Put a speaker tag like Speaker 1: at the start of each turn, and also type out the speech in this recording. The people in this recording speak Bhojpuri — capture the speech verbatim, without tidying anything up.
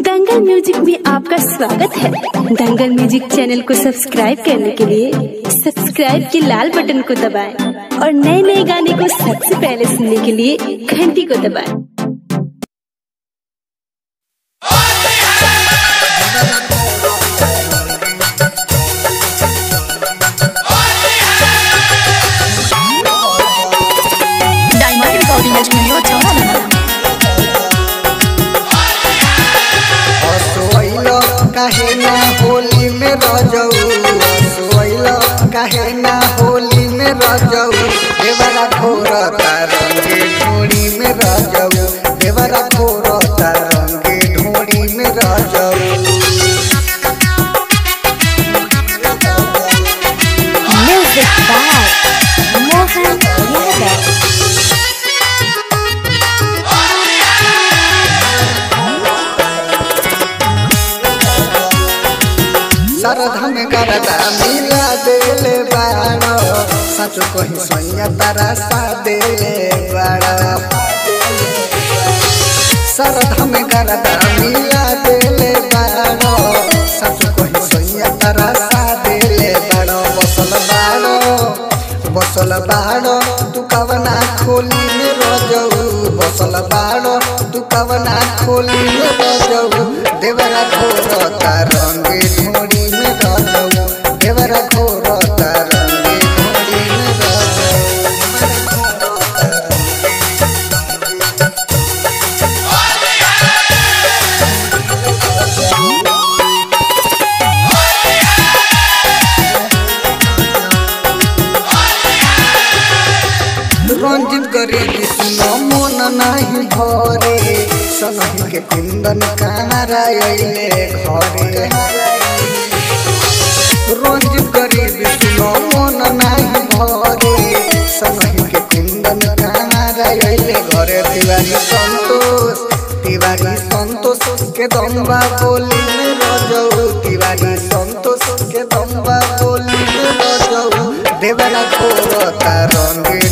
Speaker 1: दंगल म्यूजिक में आपका स्वागत है। दंगल म्यूजिक चैनल को सब्सक्राइब करने के लिए सब्सक्राइब के लाल बटन को दबाएं और नए नए गाने को सबसे पहले सुनने के लिए घंटी को दबाएं।
Speaker 2: काहे ना होली में रजऊ सोइला काहे ना होली में रजऊ देवरा घोरता रंगे ढोड़ी में रजऊ देवरा घोरता रंगे ढोड़ी में रजऊ।
Speaker 1: Music by Mohan Yadav.
Speaker 2: सरधा में करता मिला देले बाड़ो सच कही सोनिया तारा सा देले बाड़ो सरधा में करता मिला देले बाड़ो सच कही सोनिया तारा सा देले बाड़ो बसल बाड़ो बसल बाड़ो तू कवना खोली में रजऊ बसल बाड़ो तू कवना खोली में रजऊ देवरा घोरता रंगे ढोड़ी में रजऊ देवरा घोरता रंगे ढोड़ी में रजऊ। रंजित गरीबी सुनो मन नहीं भरे सनही के कुंदन कारा अइले घरे रंजित गरीबी सुनो मन नहीं भरे सनही के कुंदन कारा अइले घरे तिवारी संतोष तिवारी संतोष के दम्बा बोली में रजऊ तिवारी संतोष के दम्बा बोली में रजऊ देवरा घोरता रंगे